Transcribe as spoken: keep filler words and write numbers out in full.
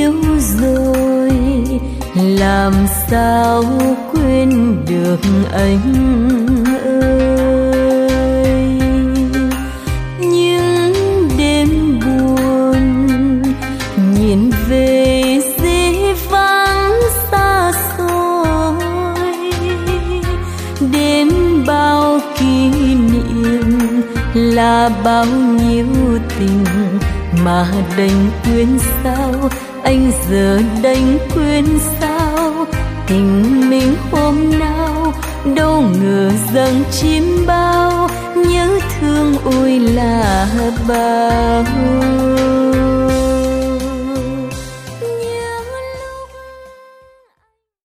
yêu rồi, làm sao quên được anh ơi. Những đêm buồn nhìn về dĩ vãng xa xôi, đêm bao kỷ niệm là bao nhiêu tình mà đành quên sao, anh giờ đành quên sao. Tình mình hôm nào đâu ngờ rằng chim bao, nhớ thương ôi là bao.